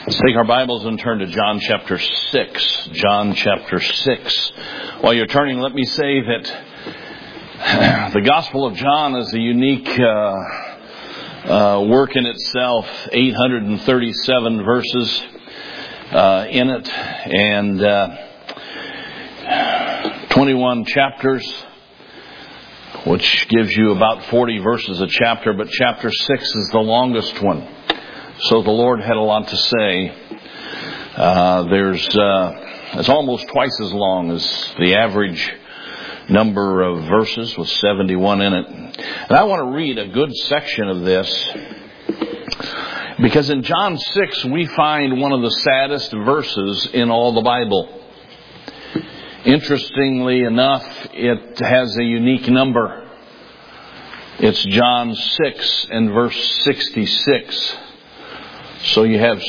Let's take our Bibles and turn to John chapter 6. John chapter 6. While you're turning, let me say that the Gospel of John is a unique work in itself. 837 verses in it, and 21 chapters, which gives you about 40 verses a chapter, but chapter 6 is the longest one. So the Lord had a lot to say. It's almost twice as long as the average number of verses, with 71 in it. And I want to read a good section of this, because in John 6 we find one of the saddest verses in all the Bible. Interestingly enough, it has a unique number. It's John 6 and verse 66. So you have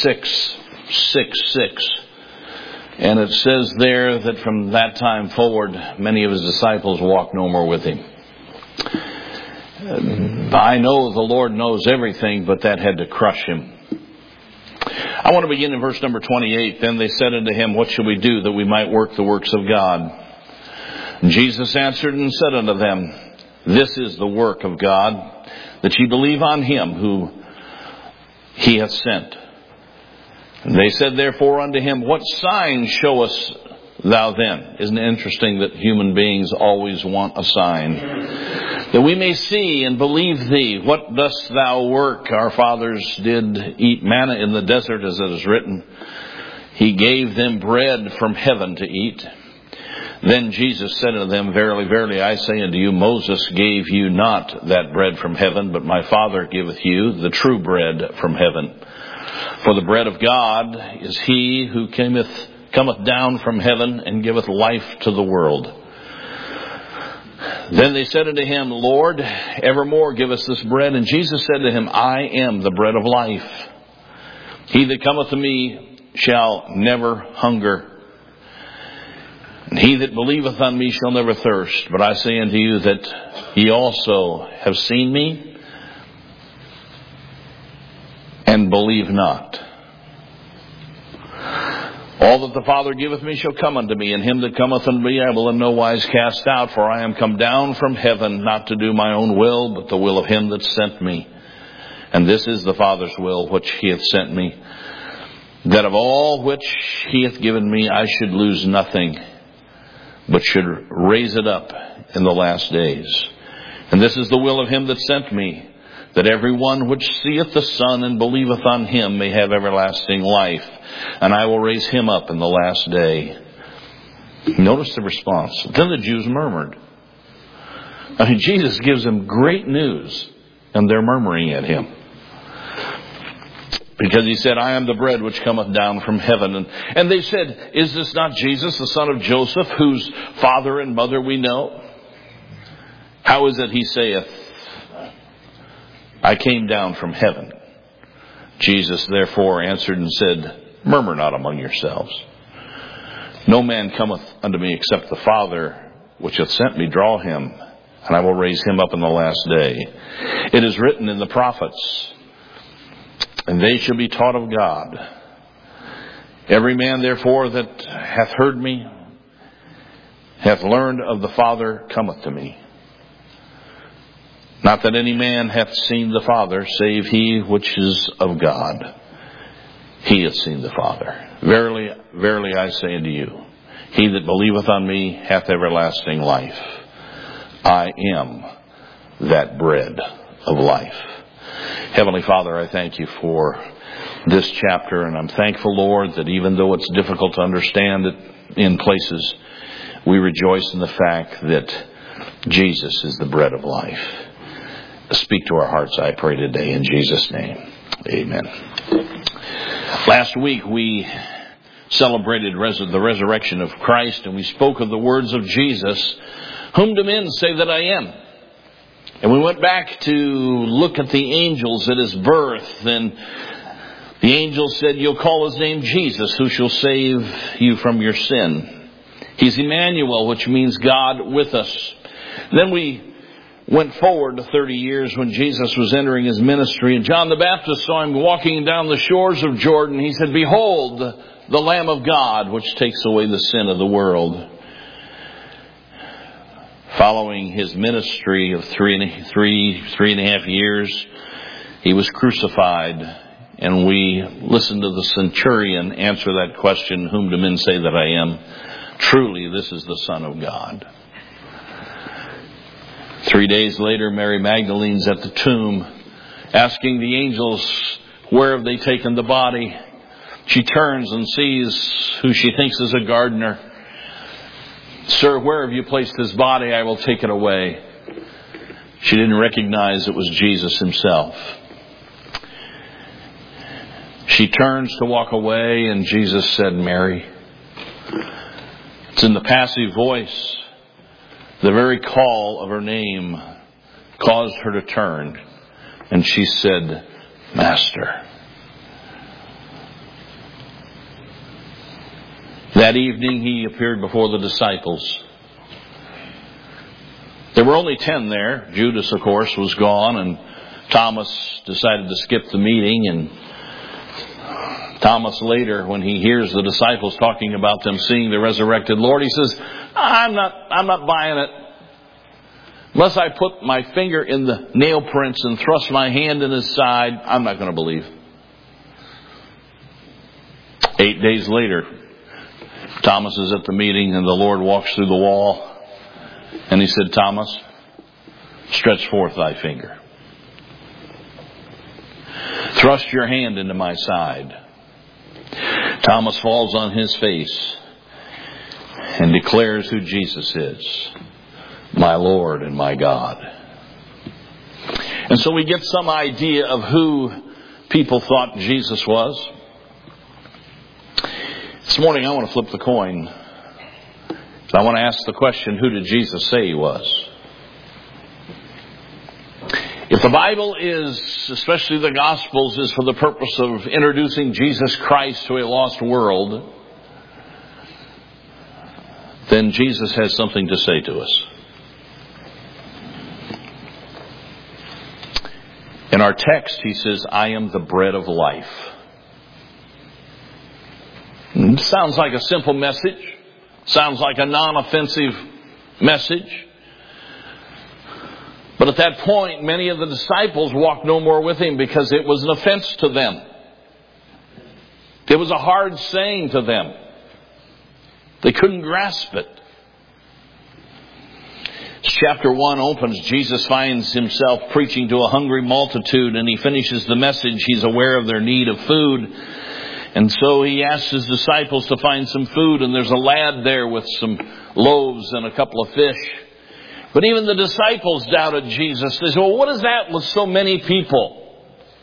666. And it says there that from that time forward, many of his disciples walked no more with him. I know the Lord knows everything, but that had to crush him. I want to begin in verse number 28. Then they said unto him, What shall we do that we might work the works of God? And Jesus answered and said unto them, This is the work of God, that ye believe on him who he hath sent. And they said therefore unto him, What sign showest thou then? Isn't it interesting that human beings always want a sign? That we may see and believe thee. What dost thou work? Our fathers did eat manna in the desert, as it is written. He gave them bread from heaven to eat. Then Jesus said unto them, Verily, verily, I say unto you, Moses gave you not that bread from heaven, but my Father giveth you the true bread from heaven. For the bread of God is he who cometh down from heaven and giveth life to the world. Then they said unto him, Lord, evermore give us this bread. And Jesus said to him, I am the bread of life. He that cometh to me shall never hunger. And he that believeth on me shall never thirst. But I say unto you that ye also have seen me, and believe not. All that the Father giveth me shall come unto me, and him that cometh unto me I will in no wise cast out. For I am come down from heaven, not to do my own will, but the will of him that sent me. And this is the Father's will which he hath sent me, that of all which he hath given me I should lose nothing, but should raise it up in the last days. And this is the will of him that sent me, that every one which seeth the Son and believeth on him may have everlasting life, and I will raise him up in the last day. Notice the response. Then the Jews murmured. I mean, Jesus gives them great news, and they're murmuring at him. Because he said, I am the bread which cometh down from heaven. And they said, Is this not Jesus, the son of Joseph, whose father and mother we know? How is it he saith, I came down from heaven? Jesus therefore answered and said, Murmur not among yourselves. No man cometh unto me except the Father which hath sent me draw him, and I will raise him up in the last day. It is written in the prophets, and they shall be taught of God. Every man therefore that hath heard me, hath learned of the Father, cometh to me. Not that any man hath seen the Father, save he which is of God. He hath seen the Father. Verily, verily, I say unto you, he that believeth on me hath everlasting life. I am that bread of life. Heavenly Father, I thank you for this chapter, and I'm thankful, Lord, that even though it's difficult to understand it in places, we rejoice in the fact that Jesus is the bread of life. Speak to our hearts, I pray today, in Jesus' name. Amen. Last week we celebrated the resurrection of Christ, and we spoke of the words of Jesus, Whom do men say that I am? And we went back to look at the angels at his birth, and the angel said, You'll call his name Jesus, who shall save you from your sin. He's Emmanuel, which means God with us. Then we went forward to 30 years when Jesus was entering his ministry, and John the Baptist saw him walking down the shores of Jordan. He said, "Behold, the Lamb of God, which takes away the sin of the world." Following his ministry of three and a half years, he was crucified, and we listened to the centurion answer that question, "Whom do men say that I am? Truly, this is the Son of God." 3 days later, Mary Magdalene's at the tomb, asking the angels, "Where have they taken the body?" She turns and sees who she thinks is a gardener. "Sir, where have you placed his body? I will take it away." She didn't recognize it was Jesus himself. She turns to walk away, and Jesus said, "Mary." It's in the passive voice. The very call of her name caused her to turn, and she said, "Master." That evening he appeared before the disciples. There were only 10 there. Judas, of course, was gone, and Thomas decided to skip the meeting. And Thomas later, when he hears the disciples talking about them seeing the resurrected Lord, he says, I'm not buying it. Unless I put my finger in the nail prints and thrust my hand in his side, I'm not going to believe. 8 days later, Thomas is at the meeting, and the Lord walks through the wall, and he said, "Thomas, stretch forth thy finger. Thrust your hand into my side." Thomas falls on his face and declares who Jesus is, "My Lord and my God." And so we get some idea of who people thought Jesus was. This morning I want to flip the coin. I want to ask the question, who did Jesus say he was? If the Bible is, especially the Gospels, is for the purpose of introducing Jesus Christ to a lost world, then Jesus has something to say to us. In our text, he says, "I am the bread of life." It sounds like a simple message. Sounds like a non-offensive message. But at that point, many of the disciples walked no more with him because it was an offense to them. It was a hard saying to them. They couldn't grasp it. As chapter 1 opens, Jesus finds himself preaching to a hungry multitude, and he finishes the message. He's aware of their need of food. And so he asks his disciples to find some food, and there's a lad there with some loaves and a couple of fish. But even the disciples doubted Jesus. They said, "Well, what is that with so many people?"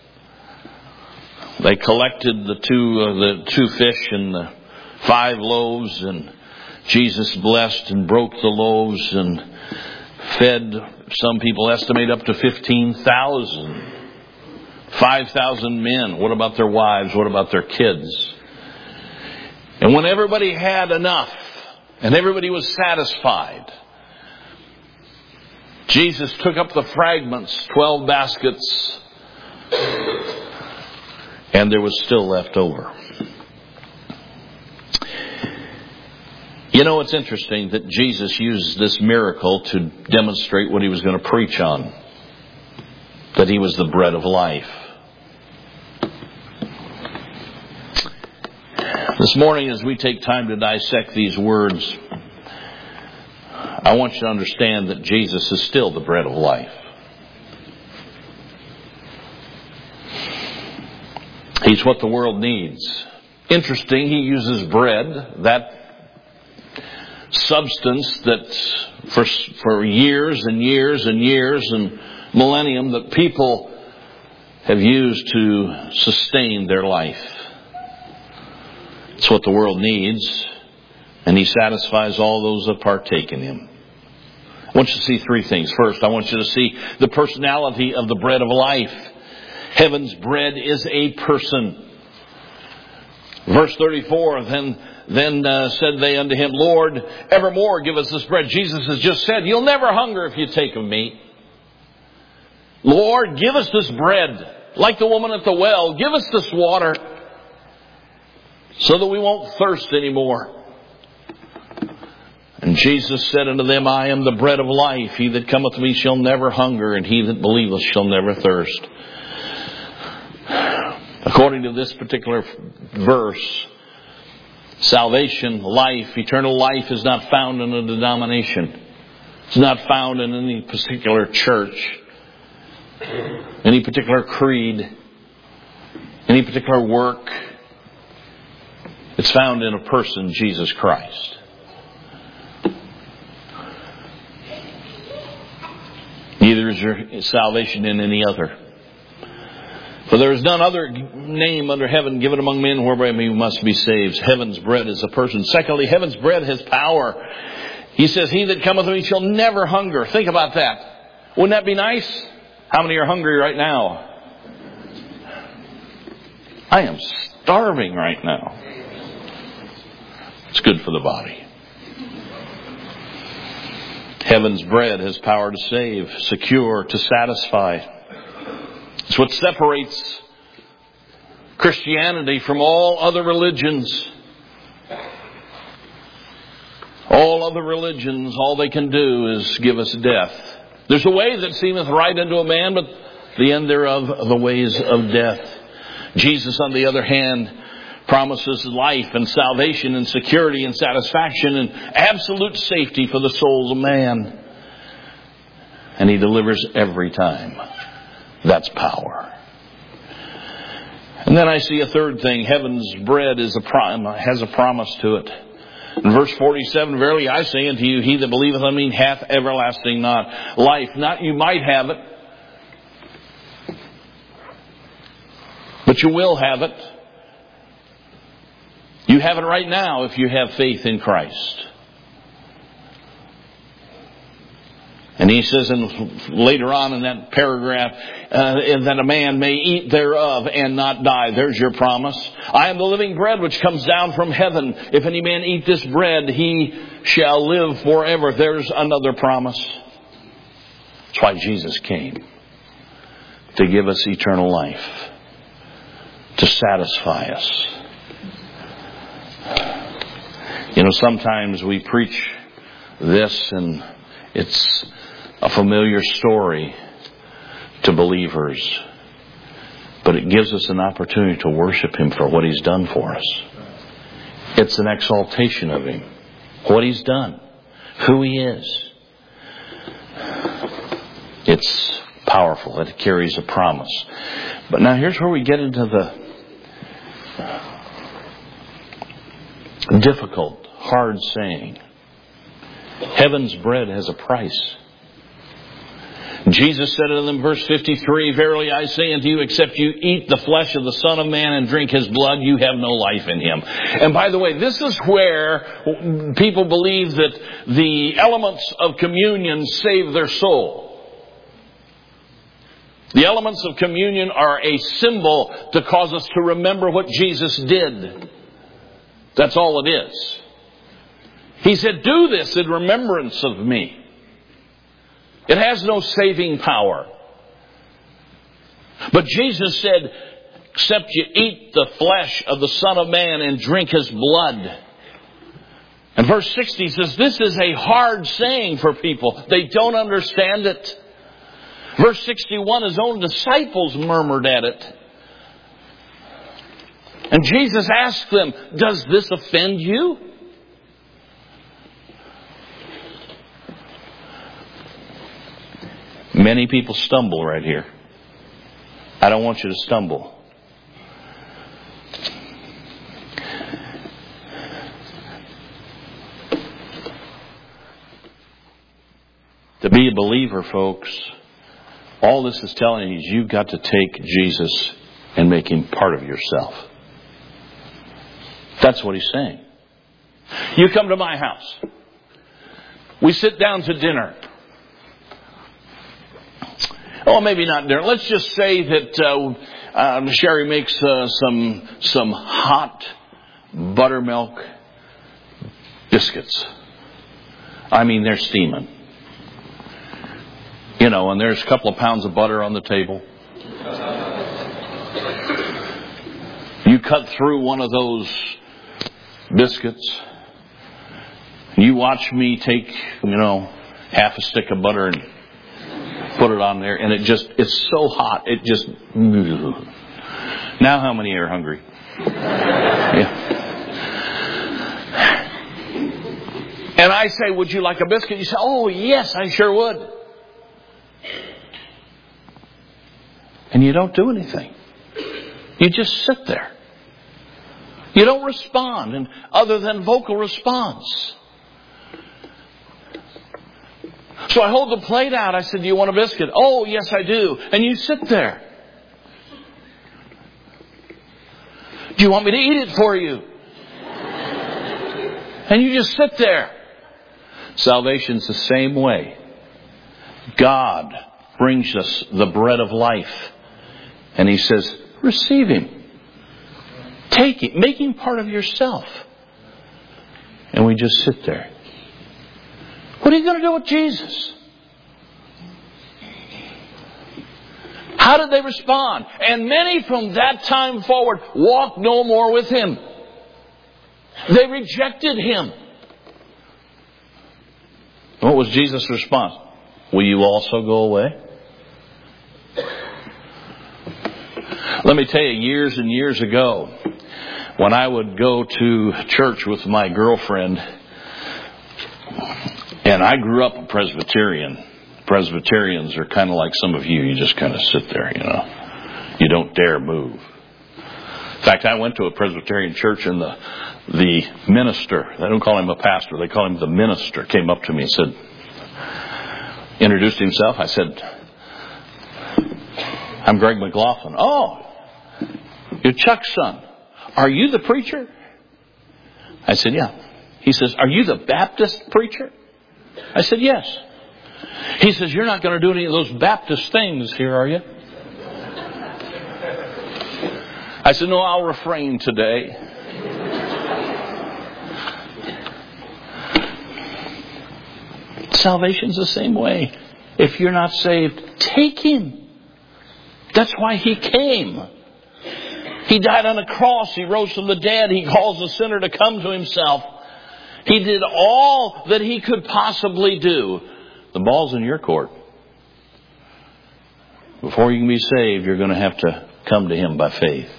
They collected the two fish and the 5 loaves, and Jesus blessed and broke the loaves and fed, some people estimate, up to 15,000. 5,000 men. What about their wives? What about their kids? And when everybody had enough and everybody was satisfied, Jesus took up the fragments, 12 baskets, and there was still left over. You know, it's interesting that Jesus used this miracle to demonstrate what he was going to preach on. That he was the bread of life. This morning, as we take time to dissect these words, I want you to understand that Jesus is still the bread of life. He's what the world needs. Interesting, he uses bread, that substance that for years and years and years and millennium that people have used to sustain their life. It's what the world needs, and he satisfies all those that partake in him. I want you to see 3 things. First, I want you to see the personality of the bread of life. Heaven's bread is a person. Verse 34, then said they unto him, Lord, evermore give us this bread. Jesus has just said, you'll never hunger if you take of me. Lord, give us this bread. Like the woman at the well, give us this water so that we won't thirst anymore. And Jesus said unto them, I am the bread of life. He that cometh to me shall never hunger, and he that believeth shall never thirst. According to this particular verse, salvation, life, eternal life is not found in a denomination. It's not found in any particular church, any particular creed, any particular work. It's found in a person, Jesus Christ. Neither is your salvation in any other. For there is none other name under heaven given among men whereby we must be saved. Heaven's bread is a person. Secondly, heaven's bread has power. He says, he that cometh to me shall never hunger. Think about that. Wouldn't that be nice? How many are hungry right now? I am starving right now. It's good for the body. Heaven's bread has power to save, secure, to satisfy. It's what separates Christianity from all other religions. All other religions, all they can do is give us death. There's a way that seemeth right unto a man, but the end thereof are the ways of death. Jesus, on the other hand, promises life and salvation and security and satisfaction and absolute safety for the souls of man. And he delivers every time. That's power. And then I see a third thing. Heaven's bread has a promise to it. In verse 47, verily I say unto you, he that believeth on me hath everlasting life. Not you might have it, but you will have it. You have it right now if you have faith in Christ. And he says later on in that paragraph, that a man may eat thereof and not die. There's your promise. I am the living bread which comes down from heaven. If any man eat this bread, he shall live forever. There's another promise. That's why Jesus came. To give us eternal life. To satisfy us. You know, sometimes we preach this and it's a familiar story to believers. But it gives us an opportunity to worship Him for what He's done for us. It's an exaltation of Him. What He's done. Who He is. It's powerful. It carries a promise. But now here's where we get into the difficult, hard saying. Heaven's bread has a price. Jesus said unto them, verse 53, verily I say unto you, except you eat the flesh of the Son of Man and drink His blood, you have no life in Him. And by the way, this is where people believe that the elements of communion save their soul. The elements of communion are a symbol to cause us to remember what Jesus did. That's all it is. He said, do this in remembrance of me. It has no saving power. But Jesus said, except you eat the flesh of the Son of Man and drink His blood. And verse 60 says, this is a hard saying for people. They don't understand it. Verse 61, His own disciples murmured at it. And Jesus asked them, does this offend you? Many people stumble right here. I don't want you to stumble. To be a believer, folks, all this is telling you is you've got to take Jesus and make Him part of yourself. That's what He's saying. You come to my house. We sit down to dinner. Oh, maybe not dinner. Let's just say that Sherry makes some hot buttermilk biscuits. I mean, they're steaming. You know, and there's a couple of pounds of butter on the table. You cut through one of those biscuits. You watch me take, half a stick of butter and put it on there, and it's so hot, it just... Now how many are hungry? Yeah. And I say, would you like a biscuit? You say, oh yes, I sure would. And you don't do anything. You just sit there. You don't respond, and other than vocal response. So I hold the plate out. I said, do you want a biscuit? Oh, yes, I do. And you sit there. Do you want me to eat it for you? And you just sit there. Salvation's the same way. God brings us the bread of life. And He says, receive Him. Take it. Make Him part of yourself. And we just sit there. What are you going to do with Jesus? How did they respond? And many from that time forward walked no more with Him. They rejected Him. What was Jesus' response? Will you also go away? Let me tell you, years and years ago, when I would go to church with my girlfriend, and I grew up a Presbyterian. Presbyterians are kind of like some of you. You just kind of sit there, You don't dare move. In fact, I went to a Presbyterian church, and the minister, they don't call him a pastor, they call him the minister, came up to me and said, introduced himself. I said, I'm Greg McLaughlin. Oh, you're Chuck's son. Are you the preacher? I said, yeah. He says, are you the Baptist preacher? I said, yes. He says, you're not going to do any of those Baptist things here, are you? I said, no, I'll refrain today. Salvation's the same way. If you're not saved, take Him. That's why He came. He died on the cross. He rose from the dead. He calls the sinner to come to Himself. He did all that He could possibly do. The ball's in your court. Before you can be saved, you're going to have to come to Him by faith.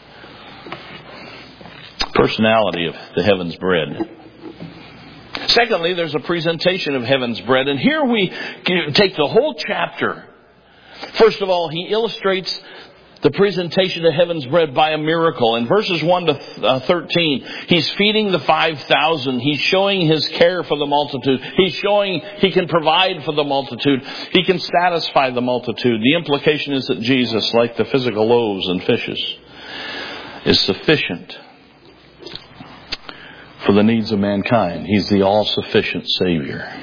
Personality of the heaven's bread. Secondly, there's a presentation of heaven's bread. And here we take the whole chapter. First of all, He illustrates the presentation of heaven's bread by a miracle. In verses 1 to 13, He's feeding the 5,000. He's showing His care for the multitude. He's showing He can provide for the multitude. He can satisfy the multitude. The implication is that Jesus, like the physical loaves and fishes, is sufficient for the needs of mankind. He's the all-sufficient Savior.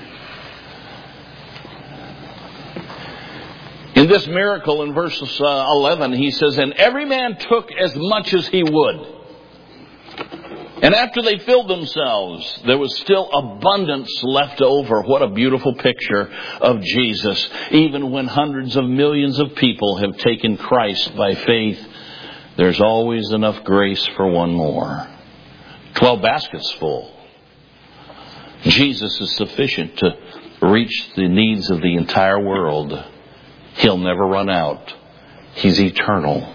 In this miracle, in verse 11, He says, and every man took as much as he would. And after they filled themselves, there was still abundance left over. What a beautiful picture of Jesus. Even when hundreds of millions of people have taken Christ by faith, there's always enough grace for one more. 12 baskets full. Jesus is sufficient to reach the needs of the entire world. He'll never run out. He's eternal.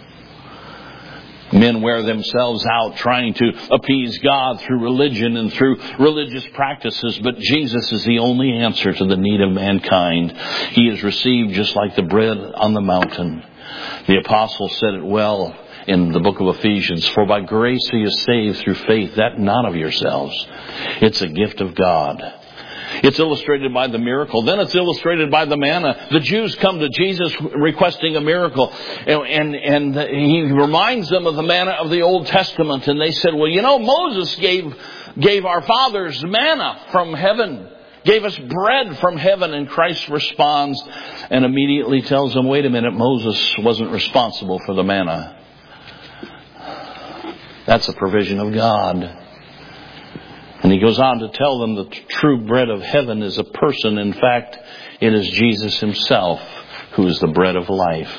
Men wear themselves out trying to appease God through religion and through religious practices, but Jesus is the only answer to the need of mankind. He is received just like the bread on the mountain. The apostle said it well in the book of Ephesians, for by grace are you saved through faith, that not of yourselves. It's a gift of God. It's illustrated by the miracle. Then it's illustrated by the manna. The Jews come to Jesus requesting a miracle. And He reminds them of the manna of the Old Testament. And they said, well, Moses gave our fathers manna from heaven. Gave us bread from heaven. And Christ responds and immediately tells them, wait a minute, Moses wasn't responsible for the manna. That's a provision of God. And he goes on to tell them the true bread of heaven is a person. In fact, it is Jesus himself who is the bread of life.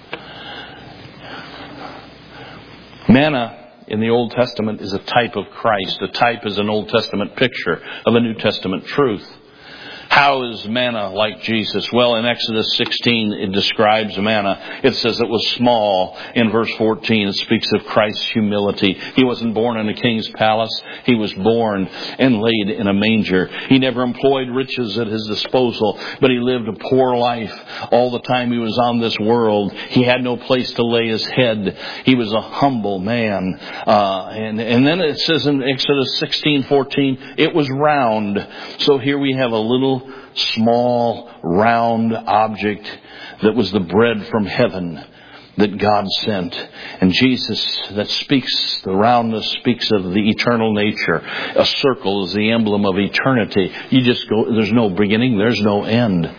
Manna in the Old Testament is a type of Christ. A type is an Old Testament picture of a New Testament truth. How is manna like Jesus? Well, in Exodus 16, it describes manna. It says it was small. In verse 14, it speaks of Christ's humility. He wasn't born in a king's palace. He was born and laid in a manger. He never employed riches at his disposal, but he lived a poor life all the time he was on this world. He had no place to lay his head. He was a humble man. And then it says in Exodus 16:14, it was round. So here we have a little small, round object that was the bread from heaven that God sent. And Jesus, the roundness speaks of the eternal nature. A circle is the emblem of eternity. You just go, there's no beginning, there's no end.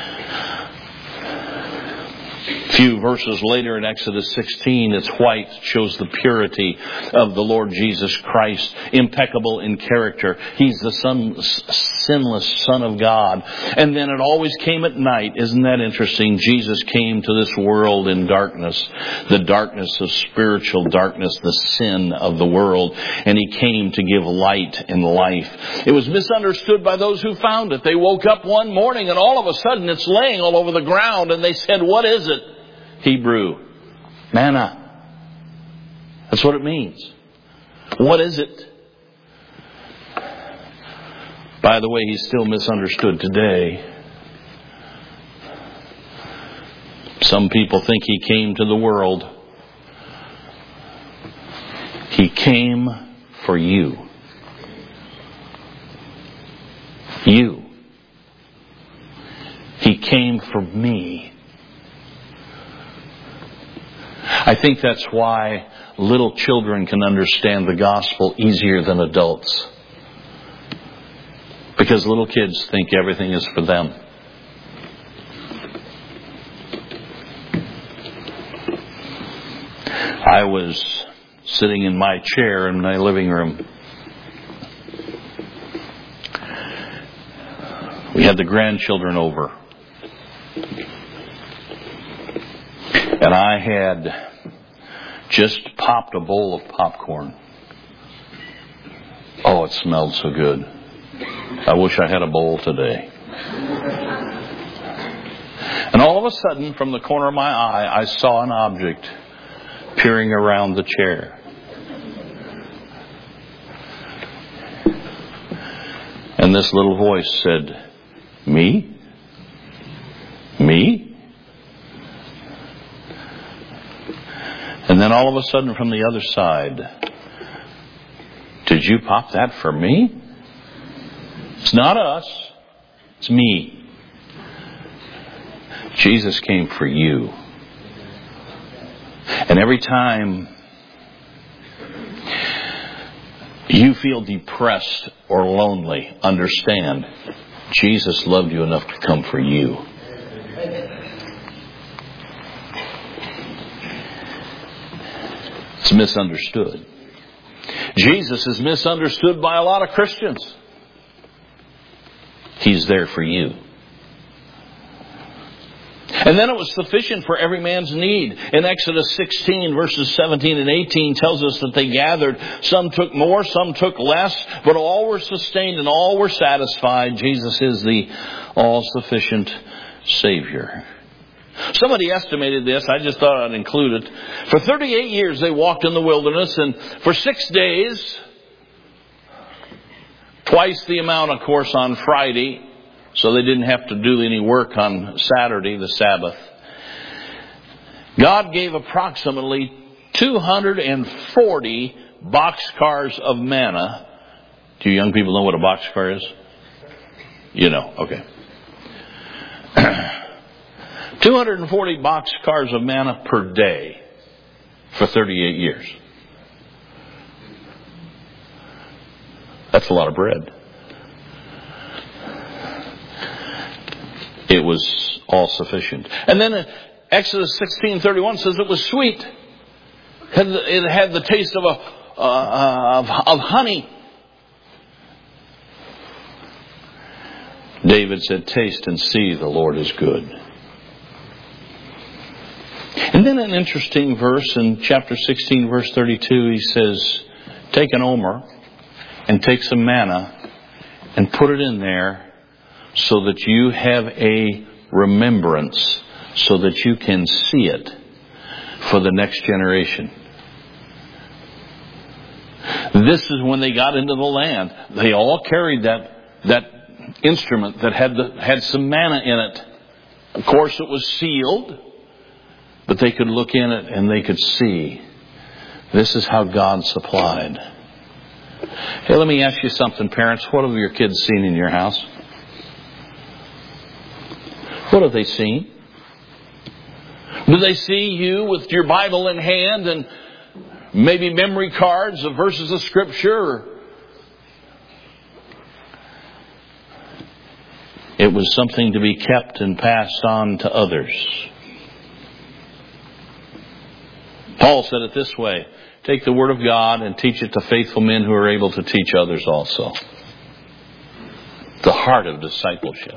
A few verses later in Exodus 16, it's white, shows the purity of the Lord Jesus Christ, impeccable in character. He's the sinless Son of God. And then it always came at night. Isn't that interesting? Jesus came to this world in darkness, the darkness of spiritual darkness, the sin of the world. And he came to give light and life. It was misunderstood by those who found it. They woke up one morning and all of a sudden it's laying all over the ground and they said, what is it? Hebrew, manna. That's what it means. What is it? By the way, he's still misunderstood today. Some people think he came to the world. He came for you. You. He came for me. I think that's why little children can understand the gospel easier than adults. Because little kids think everything is for them. I was sitting in my chair in my living room. We had the grandchildren over. And I had just popped a bowl of popcorn. Oh, it smelled so good. I wish I had a bowl today. And all of a sudden, from the corner of my eye, I saw an object peering around the chair. And this little voice said, "Me? Me?" And then all of a sudden from the other side, "Did you pop that for me? It's not us. It's me. Jesus came for you." And every time you feel depressed or lonely, understand, Jesus loved you enough to come for you. It's misunderstood. Jesus is misunderstood by a lot of Christians. He's there for you. And then it was sufficient for every man's need. In Exodus 16, verses 17 and 18 tells us that they gathered. Some took more, some took less, but all were sustained and all were satisfied. Jesus is the all-sufficient Savior. Somebody estimated this. I just thought I'd include it. For 38 years they walked in the wilderness, and for 6 days, twice the amount, of course, on Friday, so they didn't have to do any work on Saturday, the Sabbath. God gave approximately 240 boxcars of manna. Do you young people know what a boxcar is? You know, okay. 240 boxcars of manna per day for 38 years. That's a lot of bread. It was all sufficient. And then Exodus 16:31 says it was sweet. It had the taste of honey. David said, taste and see the Lord is good. And then an interesting verse in chapter 16, verse 32, he says, take an omer and take some manna and put it in there so that you have a remembrance, so that you can see it for the next generation. This is when they got into the land. They all carried that instrument that had some manna in it. Of course, it was sealed, but they could look in it and they could see. This is how God supplied. Hey, let me ask you something, parents. What have your kids seen in your house? What have they seen? Do they see you with your Bible in hand and maybe memory cards of verses of Scripture? It was something to be kept and passed on to others. Paul said it this way, take the Word of God and teach it to faithful men who are able to teach others also. The heart of discipleship.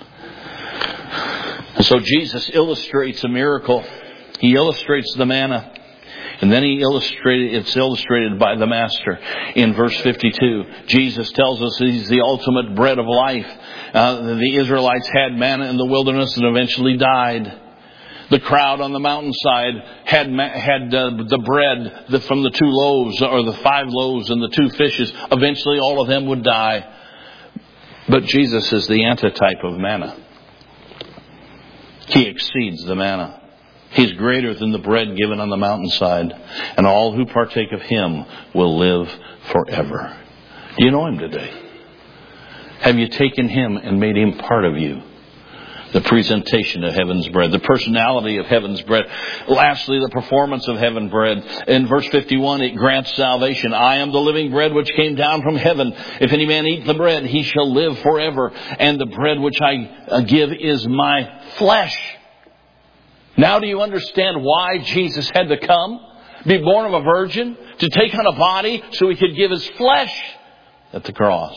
And so Jesus illustrates a miracle. He illustrates the manna. And then it's illustrated by the Master. In verse 52, Jesus tells us He's the ultimate bread of life. The Israelites had manna in the wilderness and eventually died. The crowd on the mountainside had the bread from the 2 loaves, or the 5 loaves and the 2 fishes. Eventually all of them would die. But Jesus is the antitype of manna. He exceeds the manna. He's greater than the bread given on the mountainside. And all who partake of Him will live forever. Do you know Him today? Have you taken Him and made Him part of you? The presentation of heaven's bread, the personality of heaven's bread. Lastly, the performance of heaven's bread. In verse 51, it grants salvation. I am the living bread which came down from heaven. If any man eat the bread, he shall live forever. And the bread which I give is my flesh. Now do you understand why Jesus had to come? Be born of a virgin? To take on a body so He could give His flesh at the cross,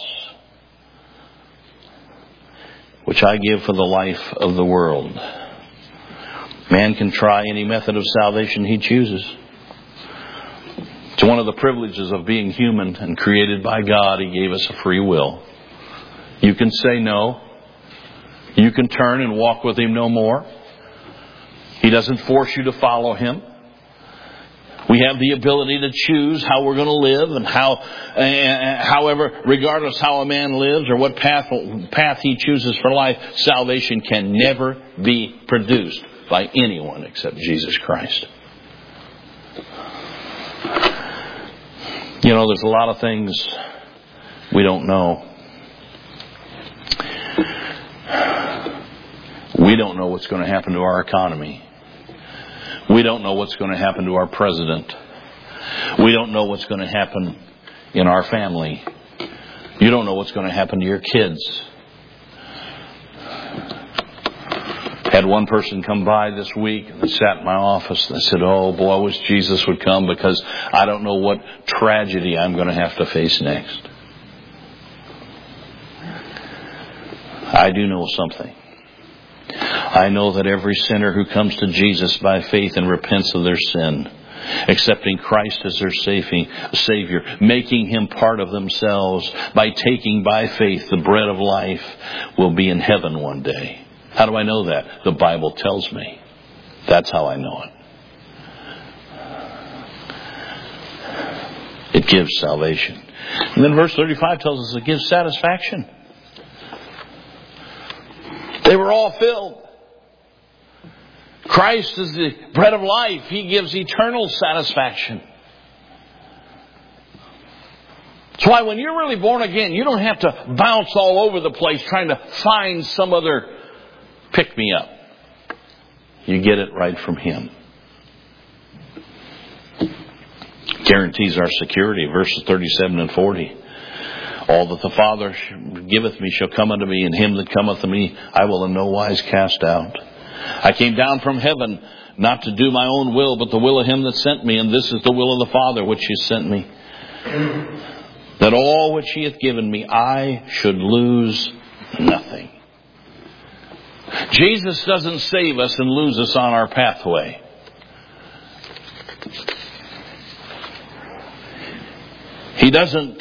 which I give for the life of the world. Man can try any method of salvation he chooses. It's one of the privileges of being human and created by God. He gave us a free will. You can say no. You can turn and walk with Him no more. He doesn't force you to follow Him. We have the ability to choose how we're going to live, and however, regardless how a man lives or what path he chooses for life, salvation can never be produced by anyone except Jesus Christ. You know, there's a lot of things we don't know. We don't know what's going to happen to our economy. We don't know what's going to happen to our president. We don't know what's going to happen in our family. You don't know what's going to happen to your kids. Had one person come by this week and they sat in my office and they said, oh boy, I wish Jesus would come because I don't know what tragedy I'm going to have to face next. I do know something. I know that every sinner who comes to Jesus by faith and repents of their sin, accepting Christ as their Savior, making Him part of themselves, by taking by faith the bread of life, will be in heaven one day. How do I know that? The Bible tells me. That's how I know it. It gives salvation. And then verse 35 tells us it gives satisfaction. They were all filled. Christ is the bread of life. He gives eternal satisfaction. That's why when you're really born again, you don't have to bounce all over the place trying to find some other pick-me-up. You get it right from Him. Guarantees our security. Verses 37 and 40. All that the Father giveth me shall come unto me, and him that cometh to me I will in no wise cast out. I came down from heaven not to do my own will, but the will of Him that sent me, and this is the will of the Father which He sent me. That all which He hath given me I should lose nothing. Jesus doesn't save us and lose us on our pathway. He doesn't...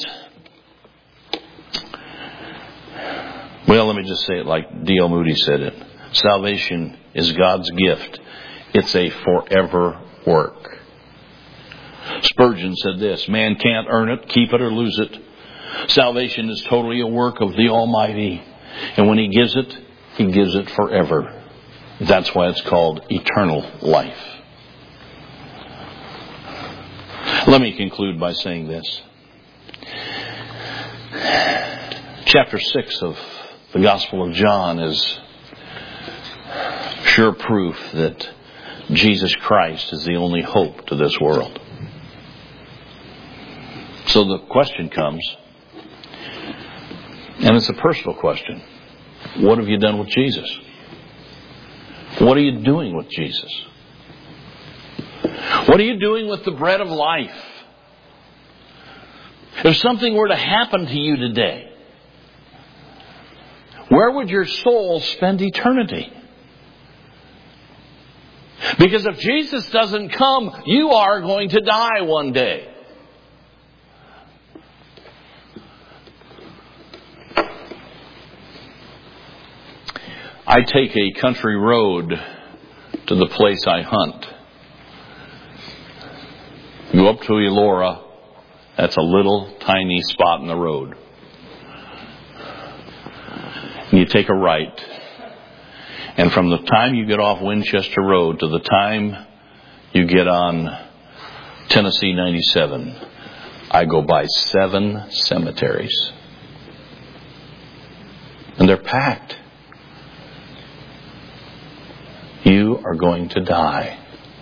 Well, let me just say it like D.L. Moody said it. Salvation is God's gift. It's a forever work. Spurgeon said this: man can't earn it, keep it, or lose it. Salvation is totally a work of the Almighty. And when He gives it forever. That's why it's called eternal life. Let me conclude by saying this. Chapter 6 of the Gospel of John is sure proof that Jesus Christ is the only hope to this world. So the question comes, and it's a personal question. What have you done with Jesus? What are you doing with Jesus? What are you doing with the bread of life? If something were to happen to you today, where would your soul spend eternity? Because if Jesus doesn't come, you are going to die one day. I take a country road to the place I hunt. Go up to Elora. That's a little tiny spot in the road. And you take a right. And from the time you get off Winchester Road to the time you get on Tennessee 97, I go by 7 cemeteries. And they're packed. You are going to die.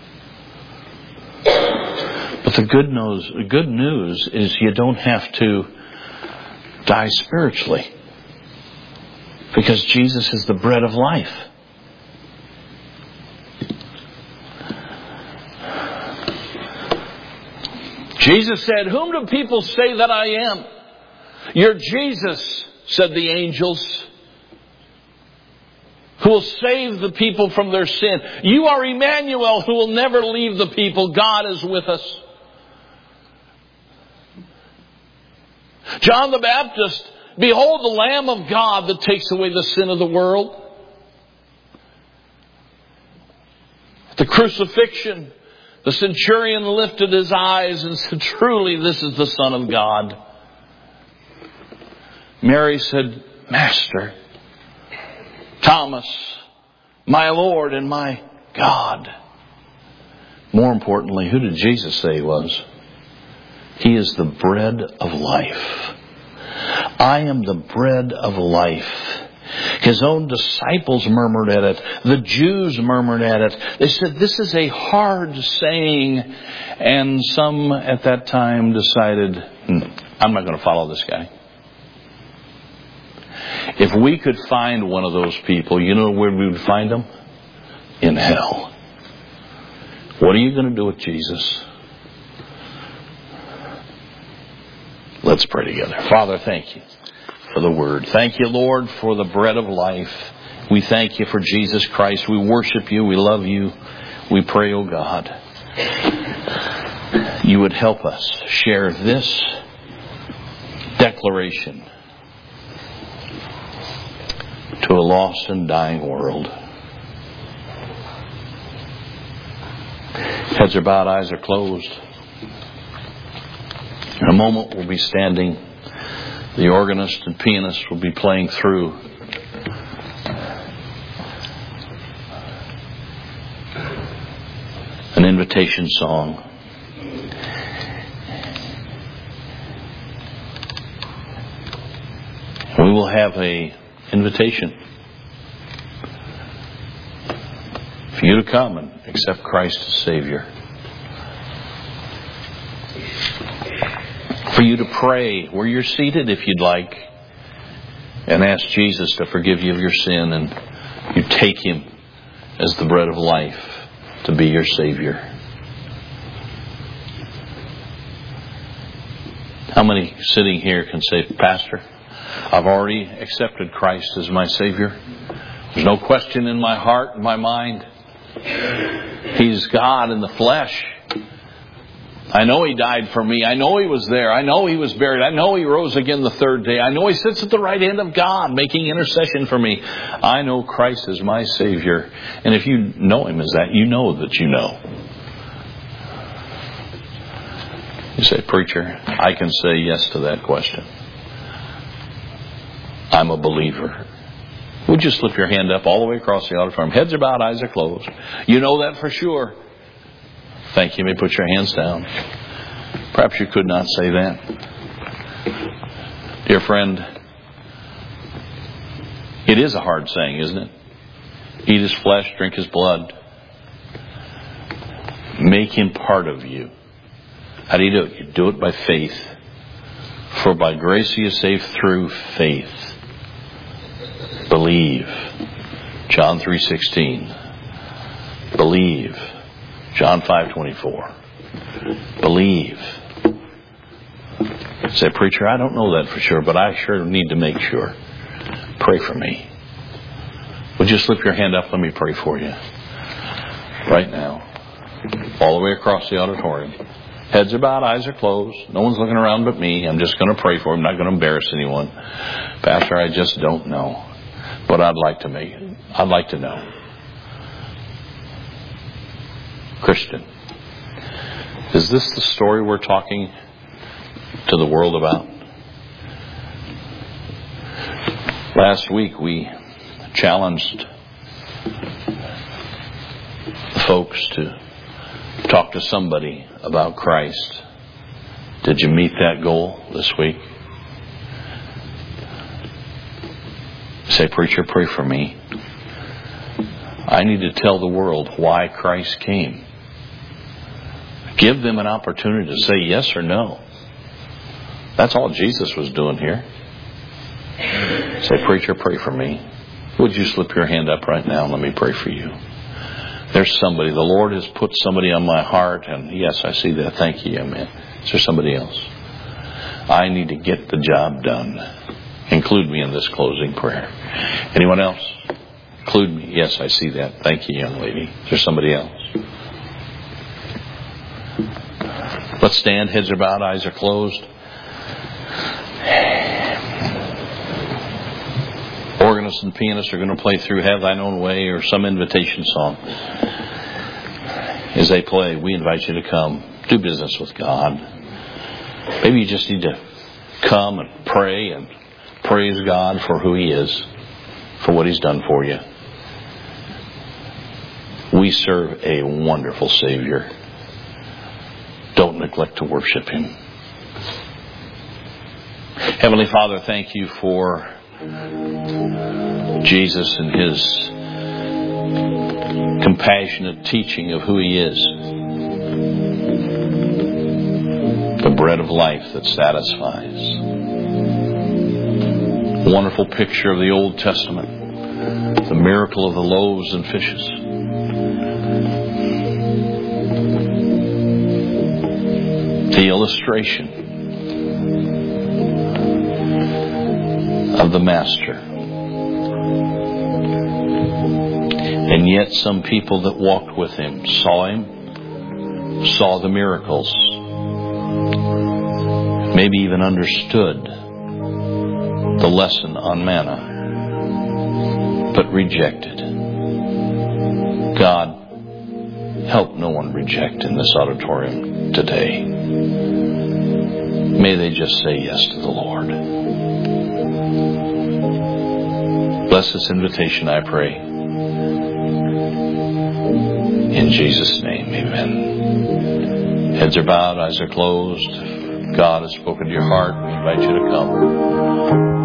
But the good news is you don't have to die spiritually. Because Jesus is the bread of life. Jesus said, "Whom do people say that I am?" "You're Jesus," said the angels, "who will save the people from their sin. You are Emmanuel, who will never leave the people. God is with us." John the Baptist, "Behold the Lamb of God that takes away the sin of the world." At the crucifixion, the centurion lifted his eyes and said, "Truly, this is the Son of God." Mary said, "Master." Thomas, "My Lord and my God." More importantly, who did Jesus say he was? He is the bread of life. I am the bread of life. His own disciples murmured at it. The Jews murmured at it. They said, "This is a hard saying." And some at that time decided, I'm not going to follow this guy. If we could find one of those people, you know where we would find them? In hell. What are you going to do with Jesus? Let's pray together. Father, thank you for the word. Thank you, Lord, for the bread of life. We thank you for Jesus Christ. We worship you. We love you. We pray, oh God, you would help us share this declaration to a lost and dying world. Heads are bowed, eyes are closed. In a moment we'll be standing. The organist and pianist will be playing through an invitation song. We will have an invitation for you to come and accept Christ as Savior. For you to pray where you're seated if you'd like and ask Jesus to forgive you of your sin, and you take Him as the bread of life to be your Savior. How many sitting here can say, "Pastor, I've already accepted Christ as my Savior"? There's no question in my heart and my mind. He's God in the flesh. I know He died for me. I know He was there. I know He was buried. I know He rose again the third day. I know He sits at the right hand of God making intercession for me. I know Christ is my Savior. And if you know Him as that, you know that you know. You say, preacher, I can say yes to that question. I'm a believer. Would you slip your hand up all the way across the auditorium? Heads are bowed, eyes are closed. You know that for sure. Thank you. You may put your hands down. Perhaps you could not say that. Dear friend, it is a hard saying, isn't it? Eat His flesh, drink His blood. Make Him part of you. How do you do it? You do it by faith. For by grace He is saved through faith. Believe. John 3:16. Believe. John 5:24. Believe. Say, preacher, I don't know that for sure, but I sure need to make sure. Pray for me. Would you slip your hand up? Let me pray for you. Right now. All the way across the auditorium. Heads are bowed, eyes are closed. No one's looking around but me. I'm just going to pray for him. I'm not going to embarrass anyone. Pastor, I just don't know. But I'd like to know. Christian, is this the story we're talking to the world about? Last week we challenged folks to talk to somebody about Christ. Did you meet that goal this week? Say, preacher, pray for me. I need to tell the world why Christ came. Give them an opportunity to say yes or no. That's all Jesus was doing here. Say, preacher, pray for me. Would you slip your hand up right now and let me pray for you? There's somebody. The Lord has put somebody on my heart, and yes, I see that. Thank you, amen. Is there somebody else? I need to get the job done. Include me in this closing prayer. Anyone else? Include me. Yes, I see that. Thank you, young lady. Is there somebody else? Let's stand. Heads are bowed, eyes are closed. Organists and pianists are going to play through Have Thine Own Way or some invitation song. As they play, we invite you to come. Do business with God. Maybe you just need to come and pray and praise God for who He is, for what He's done for you. We serve a wonderful Savior. Don't neglect to worship Him. Heavenly Father, thank you for Jesus and His compassionate teaching of who He is. The bread of life that satisfies. Wonderful picture of the Old Testament. The miracle of the loaves and fishes. The illustration of the Master. And yet some people that walked with Him, saw the miracles, maybe even understood the lesson on manna, but rejected. God, help no one reject in this auditorium today. May they just say yes to the Lord. Bless this invitation, I pray. In Jesus' name, amen. Heads are bowed, eyes are closed. God has spoken to your heart. We invite you to come.